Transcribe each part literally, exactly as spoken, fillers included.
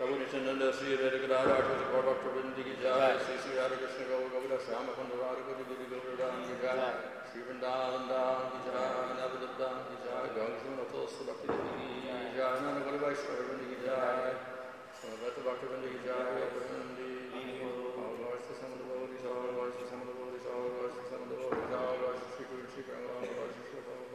Prabhu Nityananda Sri Radhikadara Arthur Gaur Bhakta Ki Jai, Sri Sri Radha Krishna Gaur Govinda Shama Kunda Radha Guru Guru Govardhan Ki Jai, Sri Vrindavan Dham Ki Jai, Navadvipam Ki Jai, Gangsuna Tulsi Bhakti Ki Jai, Nana Guru Vaishnava Ki Jai, Bhakta Bhakta Ki Jai, Brahmandi, all glories to some of the devotees, all glories to some of the devotees, all glories to some of the devotees, all glories to Sri Guru Sri Prabhupada, all glories to Sri Prabhupada.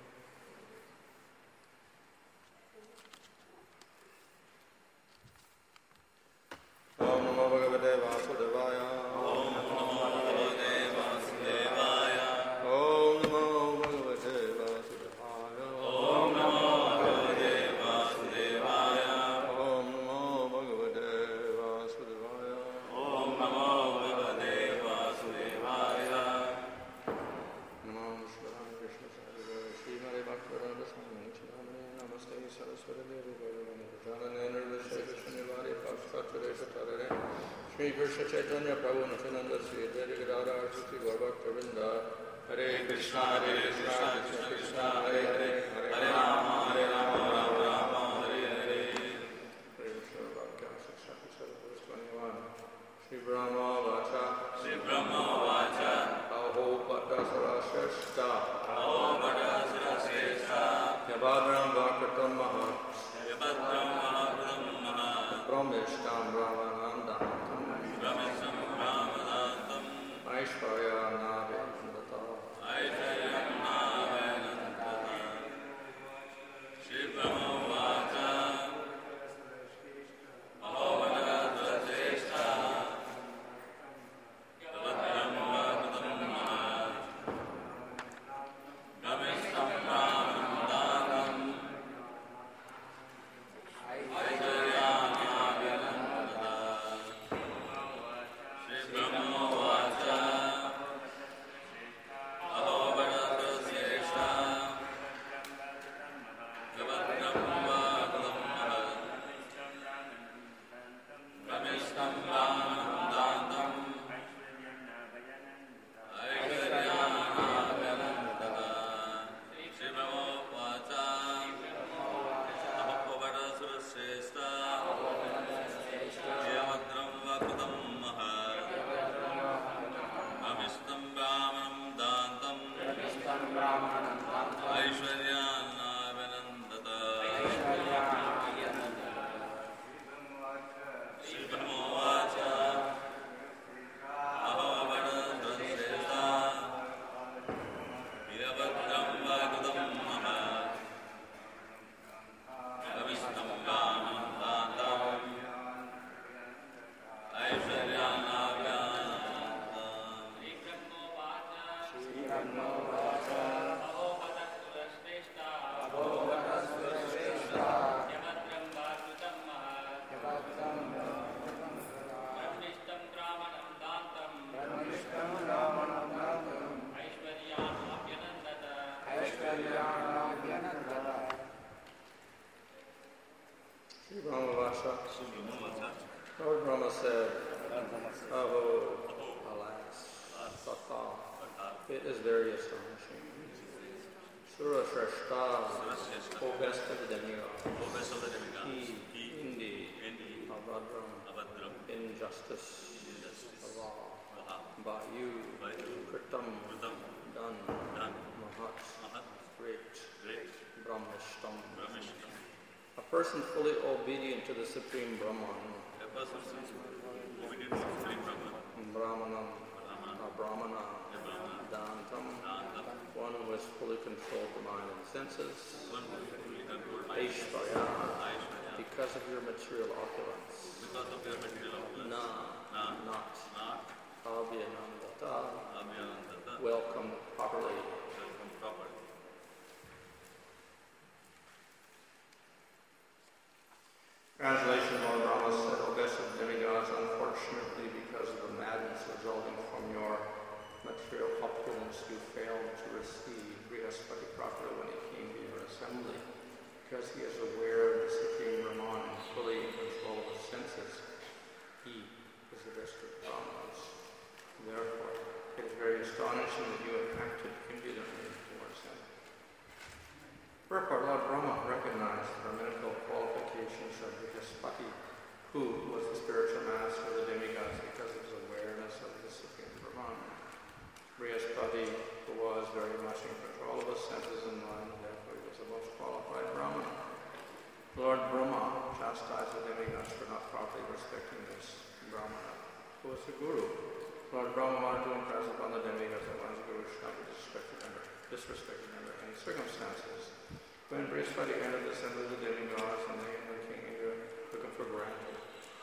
Om Namo Bhagavate Vasudevaya. Om Namo Bhagavate Vasudevaya. Om Namo Bhagavate Vasudevaya. Om Namo Bhagavate Vasudevaya. Om Namo Bhagavate Vasudevaya. Om Namo Bhagavate Vasudevaya. Namo Shivaya Krishna Sadhguru Srimati Bhaktivedanta Swami Nityanamani Namaste Saraswati Devi Gauravani Janane Nirvishya Krishna Nivari Pakshatarare Shri Krishna Chaitanya Prabhu Nityananda Sri Radhikadara Sri Gaur Bhakta Vrinda Hare Krishna Hare Krishna Krishna Krishna Hare Hare Hare Rama Hare Rama Rama Rama Hare Hare Hare Krishna Bhakti Sri twenty-one Shri Brahma Vacha Shri Brahma Vacha Aho Bhattasara Shrestha Aho Bhattasara Shrestha Yabhadram Bhaktatam Maha Yabhadram Bhaktatam Maha Brahmishtam Brahmanandam Brahmishtam Brahmanandam Aishvarya Navedanta Aishvarya Navedanta Shri Brahma Vacha Aho Bhattasara Shrestha Yabhadram Bhaktatam Maha Brahmishtam Brahmanandam Aishvarya Navedanta Shri Brahma Vacha Aho Bhattasara Shrestha Yabhadram Bhaktatam Maha Brahmishtam Brahmanandam Aishvarya Navedanta Shri Brahma Vacha Aho Bhattasara Shrestha Yabhadram Bhaktatam Maha Brahmishtam Brahmanandam Aishvarya Navedanta Shri Brahma Vacha Aho Bhattasara Shrestha Yabhadram Bhaktatam Maha Brahmishtam Brahmanandam Aishvarya Navedanta Shri Brahma Vacha Aho Bhattasara Shrestha Yabhadram Bhaktatam Maha Brahmishtam Brahmanandam Aishvarya Navedanta Shri Brahma Vacha. Lord Brahma said, Aho, alas, Tata, it is very astonishing. Sura Shrestha, O best of the demigods, he, indeed, Abhadram, injustice, Allah, by you, Kritam, done, Mahat, great, Brahmishtam. A person fully obedient to the Supreme Brahman, Brahmanam, a Brahmana, Dantam, one who has fully controlled the mind and senses, Aishvarya, because of your material opulence, Na, not, Abhyanandata, welcome properly. Translation. Lord Brahma said, O best of demigods, unfortunately, because of the madness resulting from your material opulence, you failed to receive Brihaspati properly when he came to your assembly. Because he is aware of the Supreme Brahman and fully in control of his senses, he is the best of Brahmanas. Therefore, it is very astonishing that you have acted impudently towards him. Wherefore, Lord Brahma recognized the brahminical qualifications of Brihaspati Brahma chastised the demigods for not properly respecting this Brahmana, who was the guru. Lord Brahma wanted to impress upon the demigods that one's guru should not be disrespected under, disrespected under any circumstances. When Brihaspati entered the assembly of the demigods, and they and the king Indra took him for granted.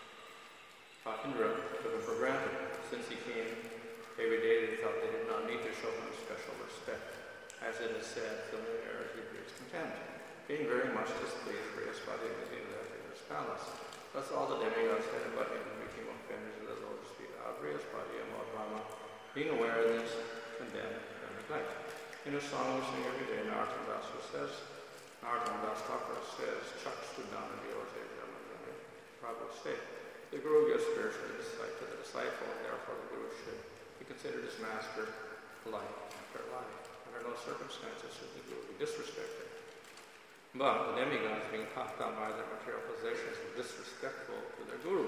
Uh, Indra took him for granted. Since he came every day, they thought they did not need to show him special respect. As it is said, familiarity breeds contempt. Being very much displeased, Brihaspati immediately left Indra's palace. Thus all the demigods headed by him became offenders of the lotus feet of Brihaspati, and Lord Brahma, being aware of this, condemned their neglect. In a song we sing every day, Narottam Das says, Narottam Das Thakur says, Chak Sudana Vyote Jamadani, Prabhu state. The Guru gives spiritual insight to the disciple, and therefore the Guru should be considered his master life after life. Under no circumstances should the Guru be disrespected. But the demigods, being puffed up by their material possessions, were disrespectful to their Guru.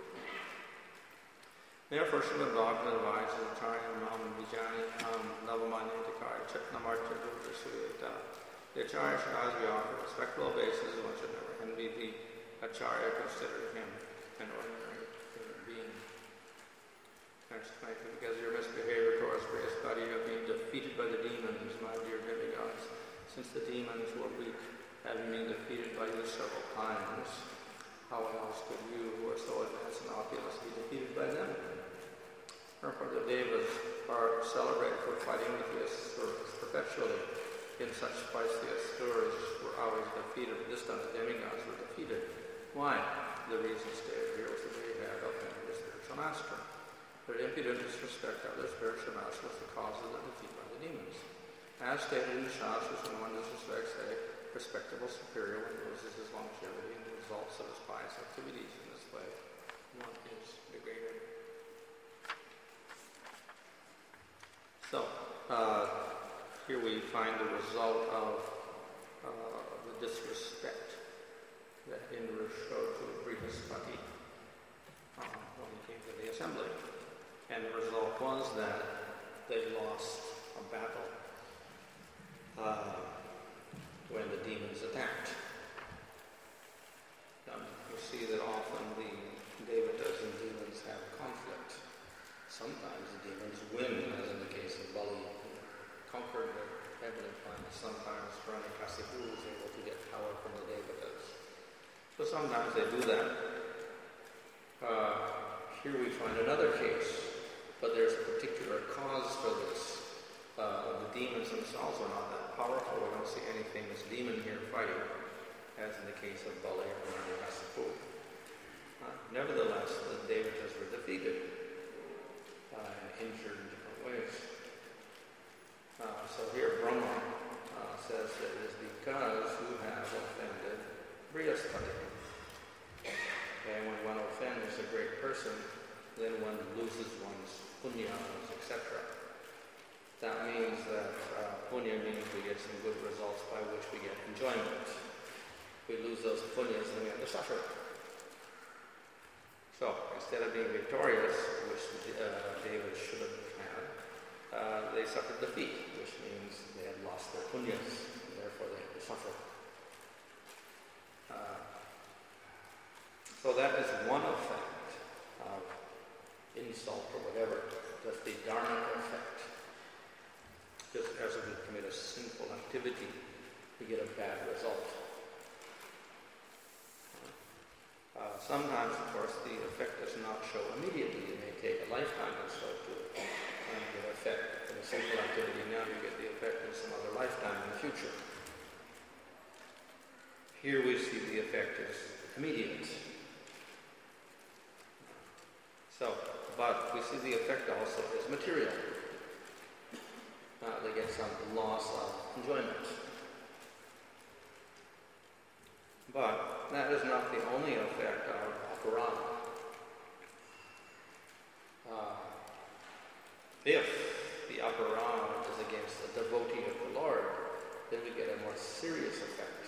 Therefore, Srimad Bhagavatam advises Acharya Mam Vijani Am Navamani Tikari Chetnamartya Guru Suyata. The Acharya should always be offered respectful obeisances, one should never envy the Acharya, consider him an ordinary human being. Next twenty-two, because your misbehavior towards Brihaspati, you have been defeated by the demons, my dear demigods. Since the demons were weak, having been defeated by you several times, how else could you, who are so advanced in opulence, be defeated by them? Therefore, the Devas are celebrated for fighting with the Asuras perpetually. In such fights, the Asuras were always defeated, but this time the demigods were defeated. Why? The reason stated here was that they had offended their spiritual master. Their impudent disrespect of their spiritual master was the cause of the defeat by the demons. As stated in the Shastras, when one disrespects a respectable superior, one loses his longevity and the results of his pious activities. In this way, one is degraded. So, uh, here we find the result of uh, the disrespect that Indra showed to Brihaspati uh, when he came to the assembly. And the result was that they lost a battle uh, when the demons attacked. Um, you see that often the devatas and demons have conflict. Sometimes the demons win, as in the case of Bali, who conquered the heavenly planets. Sometimes Hiranyakasipu is able to get power from the devatas. So sometimes they do that. Uh, here we find another case, but there's a particular cause for this. Uh, the demons themselves are not that powerful. We don't see any famous demon here fighting, as in the case of Bali or Hiranyakasipu. Uh, nevertheless, the devatas were defeated uh, and injured in different ways. Uh, so here Brahma uh, says that it is because you have offended Brihaspati. And when one offends a great person, then one loses one's punyas, et cetera. That means that uh, punya means we get some good results by which we get enjoyment. We lose those punyas and we have to suffer. So instead of being victorious, which uh, David should have had, uh, they suffered defeat, which means they had lost their punyas, and therefore they had to suffer. Uh, so that is one effect of insult or whatever, just the dharmic effect. Just as we commit a sinful activity, we get a bad result. Uh, sometimes, of course, the effect does not show immediately. It may take a lifetime or so to uh, get effect. In a sinful activity now, you get the effect in some other lifetime in the future. Here we see the effect is immediate. So, but we see the effect also is material. Uh, they get some loss of enjoyment. But that is not the only effect of aparana. Uh, if the aparana is against the devotee of the Lord, then we get a more serious effect.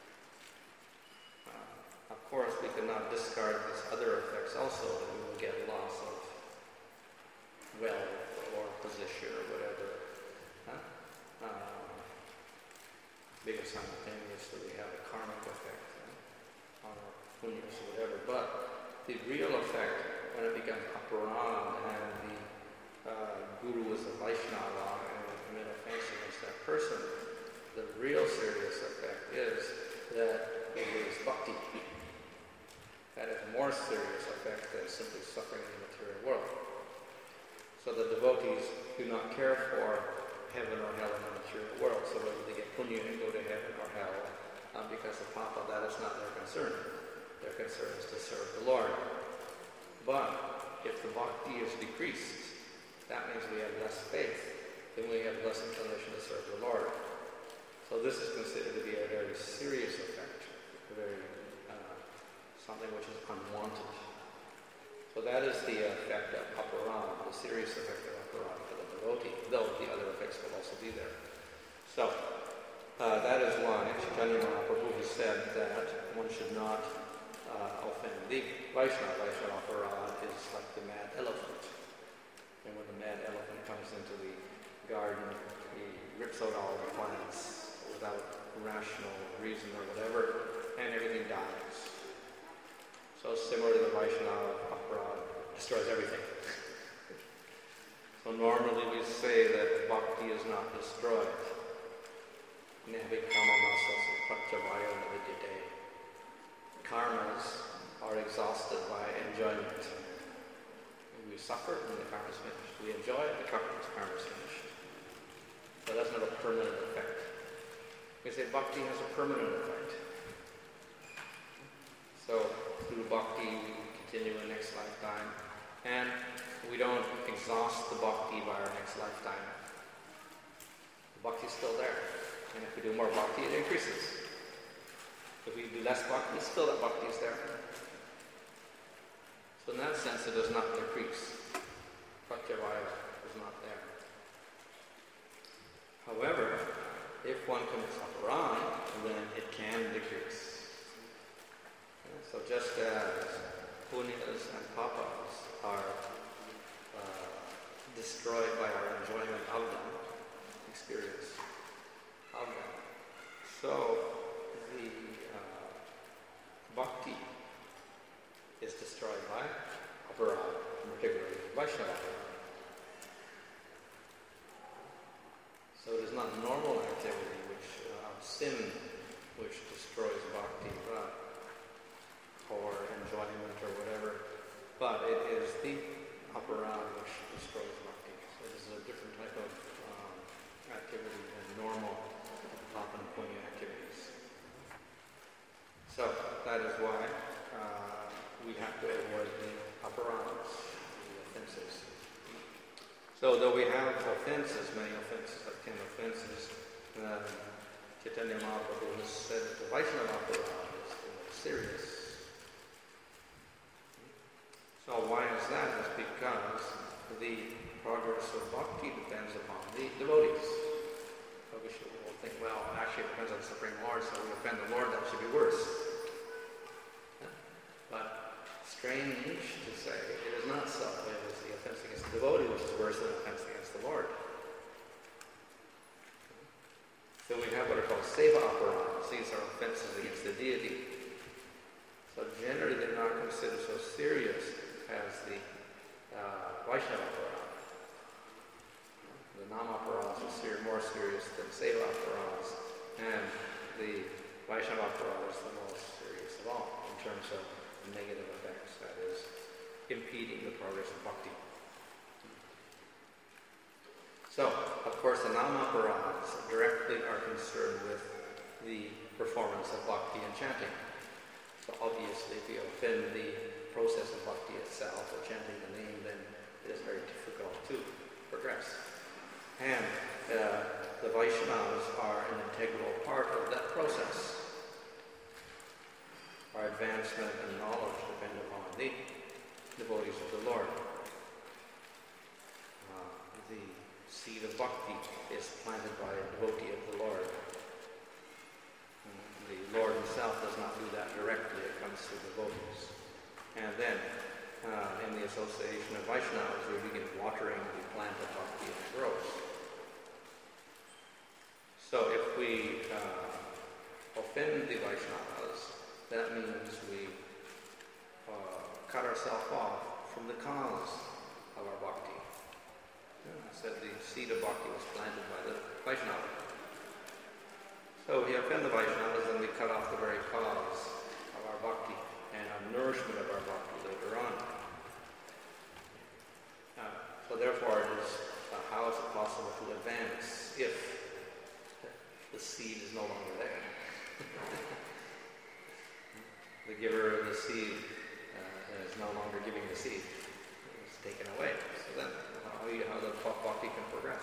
Uh, of course, we cannot discard these other effects also, and we will get loss of wealth or position or whatever. Huh? Uh, because simultaneously we have a karmic effect uh, on punyas or whatever. But the real effect, when it becomes aparan and the uh, guru is a Vaishnava and we commit offense against that person, the real serious effect is that it is bhakti. That is more serious effect than simply suffering in the material world. So the devotees do not care for heaven or hell in the material world, so whether they get punya and go to heaven or hell, uh, because of papa, that is not their concern. Their concern is to serve the Lord. But if the bhakti is decreased, that means we have less faith, then we have less inclination to serve the Lord. So this is considered to be a very serious effect, a very uh, something which is unwanted. So that is the effect of aparan, the serious effect of aparan for the devotee, though the other effects will also be there. So uh, that is why Chaitanya Mahaprabhu has said that one should not uh, offend the Vaishnava. Vaishnava aparan is like the mad elephant. And when the mad elephant comes into the garden, he rips out all the plants without rational reason or whatever, and everything dies. So similar to the Vaishnava aparan, destroys everything. So normally we say that bhakti is not destroyed. Karmas are exhausted by enjoyment. We suffer when the karma is finished. We enjoy it, the karma is finished. So that's not a permanent effect. We say bhakti has a permanent effect. So through bhakti we continue in the next lifetime, and we don't exhaust the bhakti by our next lifetime. The bhakti is still there, and if we do more bhakti, it increases. If we do less bhakti, still that bhakti is there. So in that sense, it does not decrease. Pratyavaya is not there. However, if one commits aparan, then it can decrease. So just as punyas and papas are uh, destroyed by our enjoyment of them, experience of them, so the uh, bhakti is destroyed by aparan, particularly Vaishnava. So it is not normal activity which uh, sin which destroys bhakti, but or enjoyment or whatever, but it is the aparan which destroys bhakti. So this is a different type of um, activity than normal papa and punya activities. So that is why uh, we have to avoid the aparans, the offenses. So though we have offenses, many offenses, like ten offenses, um, Chaitanya Mahaprabhu has said that the Vaishnava aparan is the most serious. So why is that? It's because the progress of bhakti depends upon the devotees. So we should all think, well, actually it depends on the Supreme Lord, so we offend the Lord, that should be worse. Yeah? But strange to say, it is not so. It is the offense against the devotee which is worse than the offense against the Lord. So we have what are called seva aparans. These are offenses against the deity. So generally they're not considered so serious as the uh, Vaishnava aparan. The nama aparans are ser- more serious than seva aparans, and the Vaishnava aparan is the most serious of all in terms of negative effects, that is, impeding the progress of bhakti. So, of course, the nama aparans directly are concerned with the performance of bhakti and chanting. So obviously, if we offend the process of bhakti itself, or chanting the name, then it is very difficult to progress. And uh, the Vaishnavas are an integral part of that process. Our advancement and knowledge depend upon the devotees of the Lord. Uh, the seed of bhakti is planted by a devotee of the Lord. The Lord himself does not do that directly, it comes through devotees. And then, uh, in the association of Vaishnavas, we begin watering the plant of bhakti and it grows. So if we uh, offend the Vaishnavas, that means we uh, cut ourselves off from the cause of our bhakti. Yeah, I said the seed of bhakti was planted by the Vaishnava. So we offend the Vaishnavas and we cut off the very cause of our bhakti and our nourishment of our bhakti later on. Uh, so therefore it is, uh, how is it possible to advance if the seed is no longer there? The giver of the seed uh, is no longer giving the seed. It's taken away. So then how, you, how the bhakti can progress.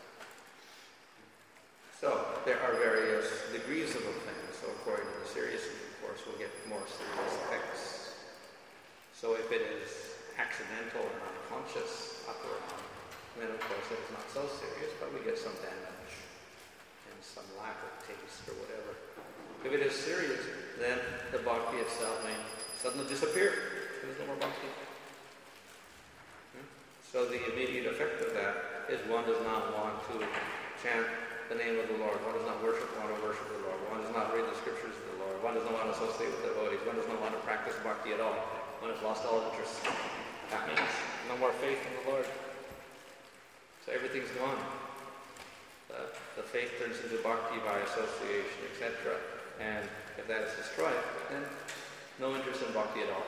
So there are various degrees of offense. So according to the seriousness, of course, we'll get more serious effects. So if it is accidental and unconscious aparad, then of course it is not so serious, but we get some damage and some lack of taste or whatever. If it is serious, then the bhakti itself may suddenly disappear. There's no more bhakti. Hmm? So the immediate effect of that is one does not want to chant the name of the Lord. One does not worship, want to worship the Lord. One does not read the scriptures of the Lord. One does not want to associate with devotees. One does not want to practice bhakti at all. One has lost all interest. That means no more faith in the Lord. So everything's gone. The, the faith turns into bhakti by association, et cetera. And if that is destroyed, then no interest in bhakti at all.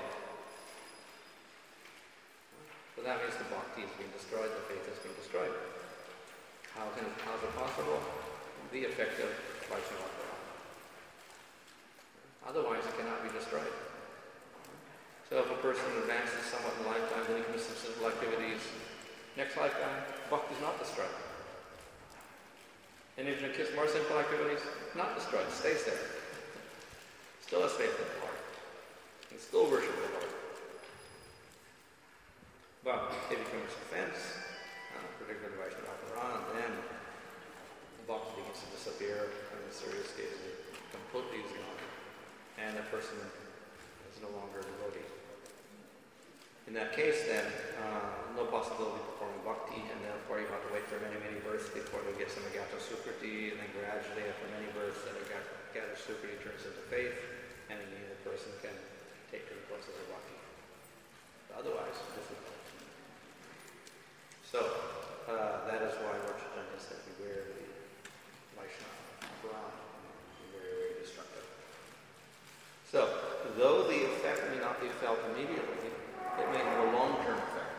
So that means the bhakti is being destroyed, the faith is being destroyed. How can it, how is it possible? The effect of Vaishnava aparad. Otherwise it cannot be destroyed. So if a person advances somewhat in lifetime, then he commits some simple activities. Next lifetime, bhakti is not destroyed. And if you kiss more simple activities, not destroyed, it stays there. Still has faith in the Lord. And still worship the Lord. But if he commits offense, uh, particularly Vaishnava aparad, then the bhakti begins to disappear, and the serious state is completely gone. And the person is no longer a devotee. In that case, then, uh, no possibility of performing bhakti, and therefore you have to wait for many, many births before they get some agata sukriti, and then gradually, after many births, that agata sukriti turns into faith, and then the person can take to the process of bhakti. But otherwise, difficult. So, uh, that is why Lord Chaitanya said, beware the Vaishnava aparad, very, very destructive. So, though the effect may not be felt immediately, it may have a long-term effect.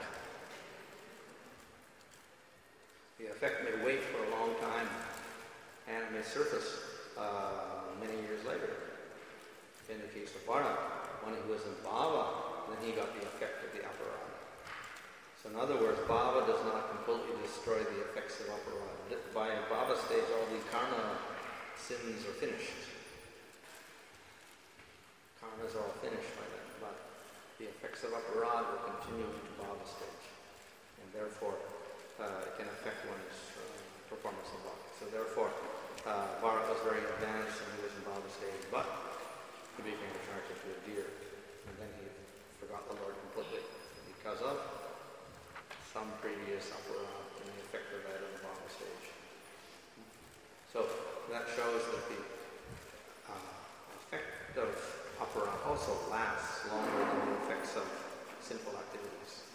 The effect may wait for a long time and it may surface uh, many years later. In the case of Vara, when he was in Bhava, then he got the effect of the aparad. So in other words, Bhava does not completely destroy the effects of aparad. By Bhava stage, all the karma sins are finished. Karmas are all finished by then, but the effects of aparad will continue into Bhava stage, and therefore uh, it can affect one's uh, performance in bhakti. So therefore, uh, Bharat was very advanced and he was in Bhava stage, but he became attracted to a deer, and then he forgot the Lord completely because of some previous aparad and the effect of that in the Bhava stage. So that shows that the uh, effect of aparad also lasts longer than the effects of sinful activities,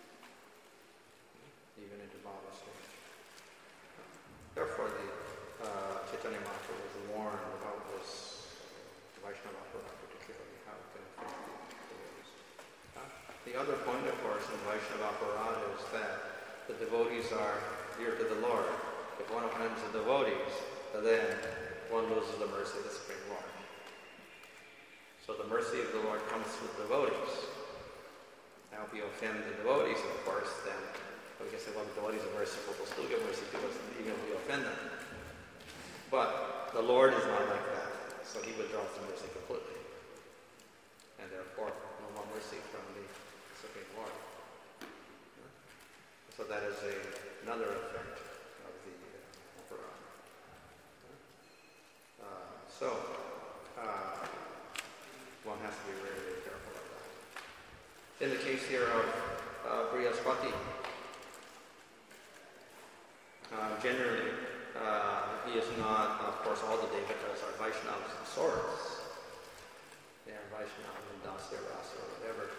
even into Bhava stage. Therefore, the uh, Chaitanya Mahaprabhu was warned about this Vaishnava aparad, particularly how it can affect the devotees. Uh, the other point, of course, in Vaishnava aparad is that the devotees are dear to the Lord. If one offends the devotees, then one loses the mercy of the Supreme Lord. So the mercy of the Lord comes through the devotees. Now if you offend the devotees, of course, then we can say, well, the devotees are merciful, we'll still give mercy to us even if we offend them. But the Lord is not like that, so he withdraws the mercy completely. And therefore, no more mercy from the Supreme Lord. So that is a, another effect of the uh, aparad. Uh, so, uh, one has to be very, very careful of that. In the case here of uh, Brihaspati, uh, generally uh, he is not, of course, all the Devatas are Vaishnavas and Sauras. They are Vaishnavas and Dasya Rasa or whatever.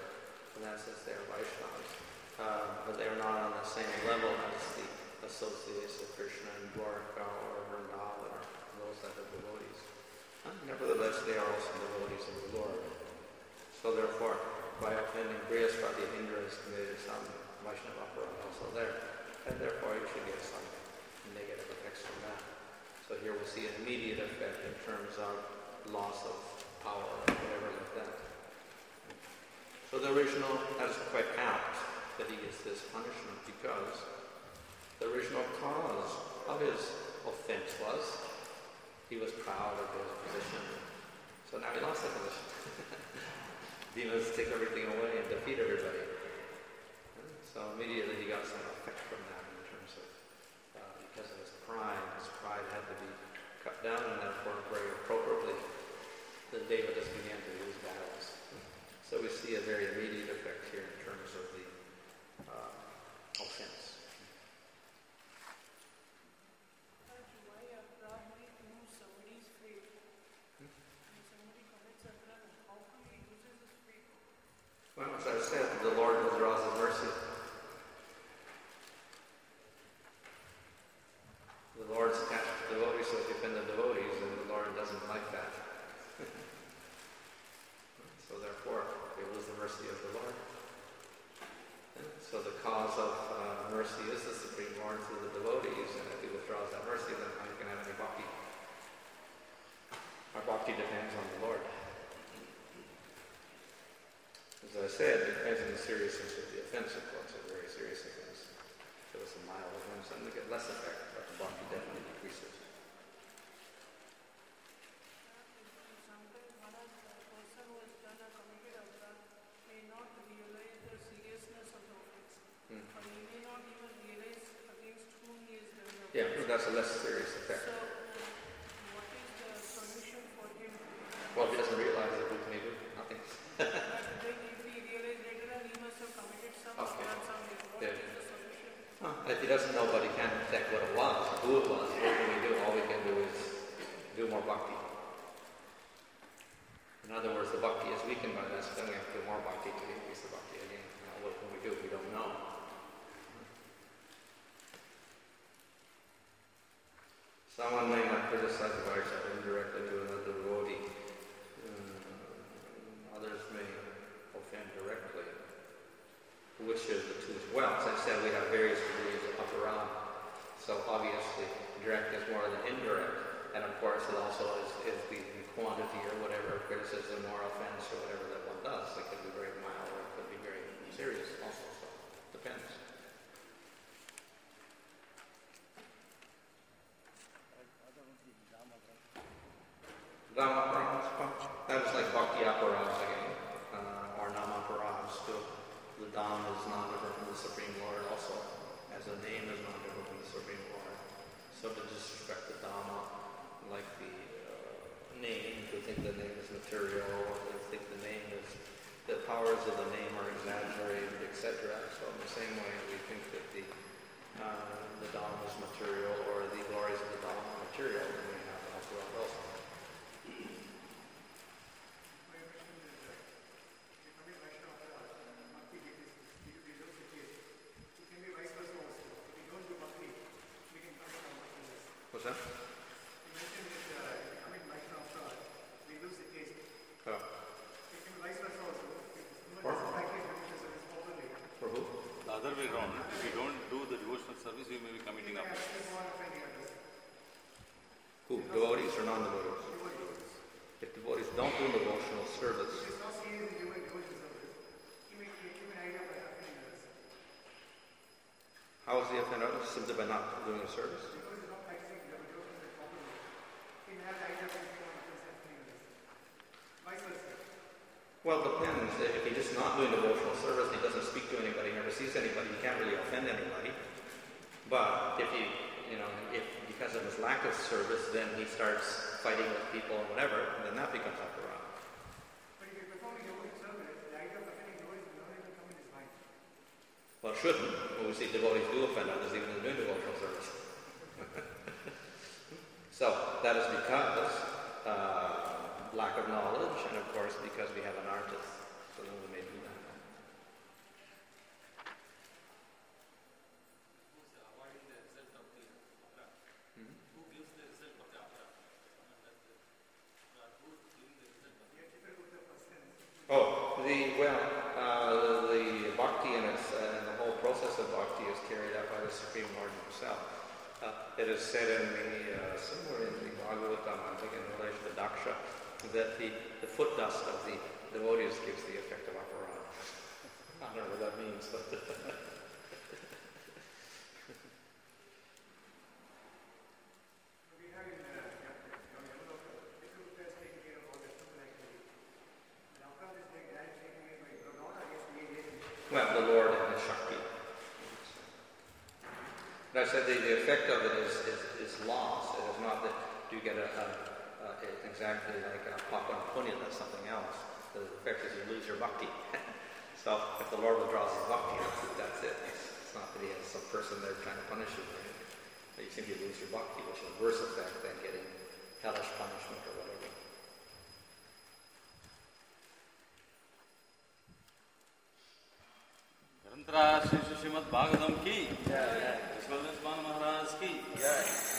as they are Vaishnavas, uh, but they are not on the same level as the associates of Krishna in Dwarka or Vrindavan or those that are devotees. Uh, nevertheless, they are also devotees of the Lord. So therefore, by offending Brihaspati, Indra has committed some Vaishnava aparadha also there, and therefore you should get some negative effects from that. So here we'll see an immediate effect in terms of loss of power or whatever like that. So the original, that is quite apt that he gets this punishment because the original cause of his offense was he was proud of his position. So now he lost the position. Demons take everything away and defeat everybody. So immediately he got some effect from that in terms of, uh, because of his pride. His pride had to be cut down, and therefore very appropriately the Devatas began to lose battles. So we see a very immediate effect here in terms of the uh, offense. Well, as I said, the Lord withdraws His mercy. The Lord's attached to devotees, so if you offend the devotees, and the Lord doesn't like that. So therefore, they lose the mercy of the Lord. So the cause of uh, mercy is the Supreme Lord through the devotees, and if He withdraws that mercy, then how you can have any bhakti? Our bhakti depends on the Lord. As I said, it depends on the seriousness of the offense, of course, a very serious offense. If it was a mild offense, then we get less effect, but the bhakti definitely decreases. Sometimes Maharaj, a person who has done a committed aparadha may not realize the seriousness of the offense. Hmm. Or he may not even realize against whom he is doing the offense. Yeah, that's a less serious effect. So, what is the solution for him? Well, if he doesn't realize it, what can he do? Nothing. But then if he realizes later on, he must have committed some Okay. or some what Yeah. is the solution? Huh. If he doesn't know, but he can't detect what it was, who it was, what can we do? All we can do is do more bhakti. In other words, the bhakti is weakened by this, then we have to do more bhakti to increase the bhakti again. Now, what can we do? We don't know. Someone may not criticize the Vaishnava indirectly to another devotee. Um, others may offend directly. Which of the two? Well, as I said, we have various degrees of aparadha. So obviously, direct is more than indirect. And of course, it also is, is the, the quantity or whatever criticism or offense or whatever that one does. It could be very mild or it could be very serious also. So it depends. Dhamma aparadhas, that is like bhakti aparadhas again, uh, or nama aparadhas too. The Dham is not different from the Supreme Lord also, as a name is not different from the Supreme Lord. So to disrespect the Dhamma, like the uh, name, to think the name is material, or to think the name is, the powers of the name are exaggerated, et cetera. So in the same way, we think that the uh, the Dhamma is material, or the glories of the Dhamma are material, then we have to help around also. What's that? You mentioned that uh, becoming Vaishnava after we lose the taste. Oh. It can be vice versa also. If For? someone doesn't like it, service properly. For who? The other way around. If you don't do the devotional service, you may be committing You up. can actually go on offending others. Who? Devotees or non-devotees? Devotees. If devotees don't do devotional service, If it's not serious in doing devotional service, you may give an idea by offending others. how is he offend others? Simply by not doing the service? Because he's not practicing the devotional properly. He may have an idea by offending others. Vice versa. Well, it depends. If he's just not doing devotional service, he doesn't speak to anybody, never sees anybody, he can't really offend anybody. But if he, you know, if because of his lack of service, then he starts fighting with people and whatever, then that becomes aparadha. But if you're performing devotional service, the idea of offending devotees will not even come in his mind. Well, it shouldn't. Well, we see devotees do offend others even in doing devotional service. So that is because uh, lack of knowledge, and of course because we have an artist, so then we may do that. the, well, uh, the bhakti and its, uh, and the whole process of bhakti is carried out by the Supreme Lord himself. Uh, it is said in the, uh, somewhere in the Bhagavatam, I think in relation to Daksha, that the, the foot dust of the devotees gives the effect of aparad. I don't know what that means, but We have in uh, Yamaloka, Vikrupta is taking care of all the simple activities. And after this, they are taking care by Lord, I guess we are well, the Lord and the Shakti. And I said the, the effect of it is, is, is loss. It is not that you get a, a, a exactly like a papan punya, that's something else. The effect is you lose your bhakti. So if the Lord withdraws his bhakti, that's it. That's it. It's, it's not that he has some person there trying to punish you. Right? You simply lose your bhakti, which is a worse effect than getting hellish punishment or whatever. निरंतरा Shri Shrimad Bhagavatam की जय, विश्वनाथ महाराज की जय।